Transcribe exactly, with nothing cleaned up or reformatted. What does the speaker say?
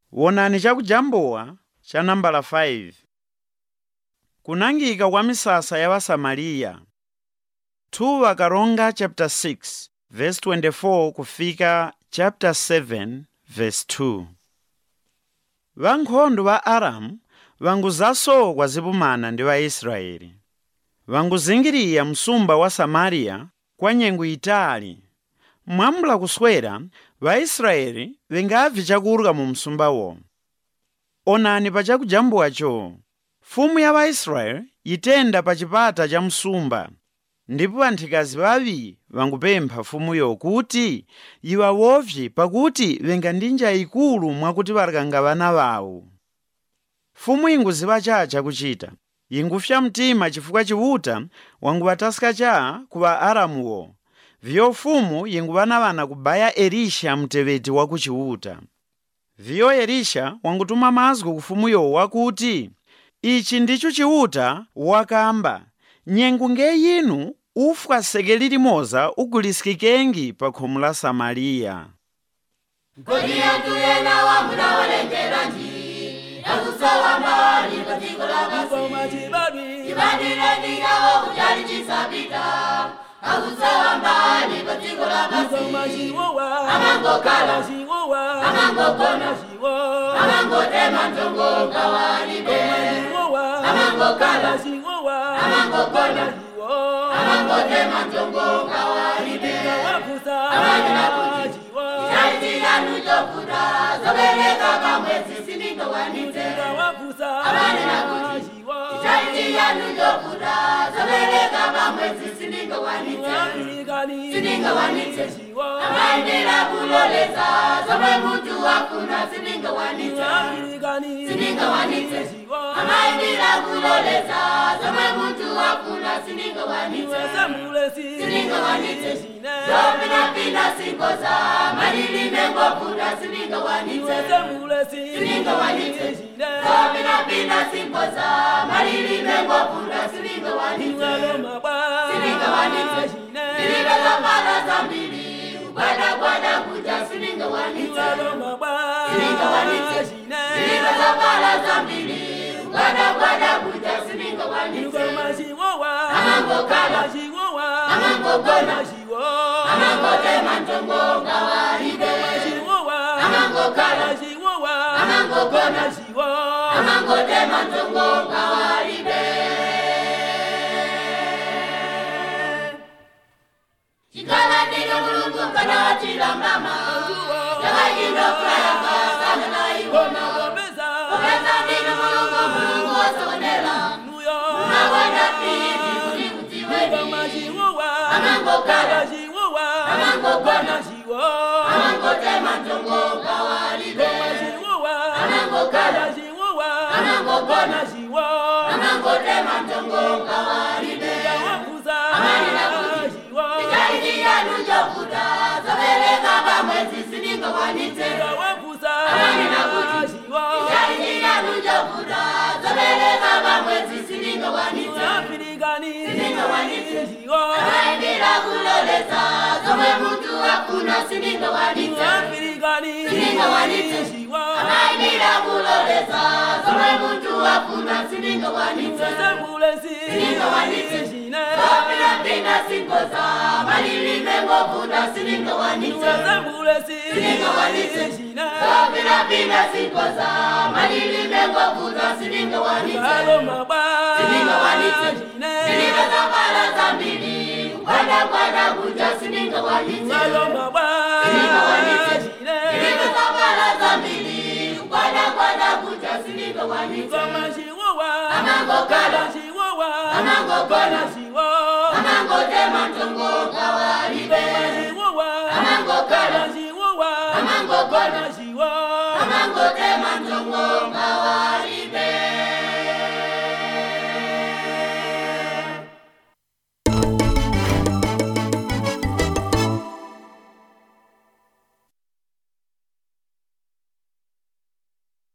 Wonani chakujambuwa cha nambala five. Kunangika kwa misasa ya Wasamariya. two Vakaronga chapter six verse twenty-four kufika chapter seven verse two. Vankhondo va Aramu vanguzasowa zipumana ndi Vaisraeli. Vanguzingiriya msumba wa Samariya kwa nyengo itali. Mwambula kuswera, Vaisraeli vengavi chakurya mu msumbawo. Onani pa chakujambuwacho, fumu ya Vaisraeli yitenda pa chipata cha msumba, ndipo anthikazi vavi vangupempha fumuyo kuti iwawovye pakuti venga ndi njala ikulu mwakuti varikanga vana vawo. Fumu inguziva chacha kuchita, ingufya mtima chifukwa chiwuta wanguvatasika cha kuva Aramuwo. Viyo fumu yinguvanavana kubaya Elisha mteveti wa kuchiwuta. Viyo Elisha wangutuma mazgu kufumuyo wakuti, ichi ndicho chiwuta wakamba, nyengo ngeyinu ufwa sekeli limoza uguliskikengi pa khomo la Samariya. Nkodiya tuyena wa muna walengera nji, yakusawa mbali patiko la basi. Ibadile ndiyawo kujali chisabita, yakusawa mbali patiko la basi. Amango kala, amango kona, amango tema njongo kawalibe. Amango kala, amango kona, amango tema njongo kawalibe. Amani na kuji, ijali yanu jokura, zobeleka kamwezi sininga wanite. Amani na kuji, ijali yanu jokura, zobeleka kamwezi sininga wanite. Sininga wanite, amani na kuloleza, zobe mutu wakuna sininga wanite. Sininga wanite, amani na kuloleza, zobe mutu wakuna sininga wanite. Sininga wanite, zobe na pina singoza, malili mengo kuna sininga wanite. Sininga wanite, zobe na pina singoza, malili mengo kuna sininga wanite. Sininga wanite, nilibe zambala zambili, ubada gwada kuja sininga wanite. Sininga wanite, nilibe zambala zambili, ubada gwada kuja sininga wanite. Amango kala, amango kona, amango tema njongo kawalibe. Amango kala, amango kona, amango tema njongo kawalibe. Chikala ndino mulungu kana watila mama, yaga jino kurayanga sana na iwona. Obeza ndino mulungu mulungu wasonela, mawanda pili kuli kutiweni. Amango kala, amango kona, amango tema njongo kawalibe. Amango kala, amango kona, amango tema njongo kawalibe. Amani na kuji, ijali yanu jokuta, zobeleka kamwezi sininga wanite. Amani na kuji, ijali yanu jokuta, zobeleka kamwezi sininga wanite. Sininga wanite, amaendira kuloleza, zobe mutu wakuna sininga wanite. Sininga wanite, amaendira kuloleza, zobe mutu wakuna sininga wanite. Sininga wanite, zobe na pina singoza, malili mengo kuna sininga wanite. Sininga wanite, zobe na pina singoza, malili mengo kuna sininga wanite. Sininga wanite, nilibe zambala zambili, ubada gwada kuja sininga wanite. Sininga wanite, nilibe zambala zambili, ubada gwada kuja sininga wanite. Amango kala, amango kona,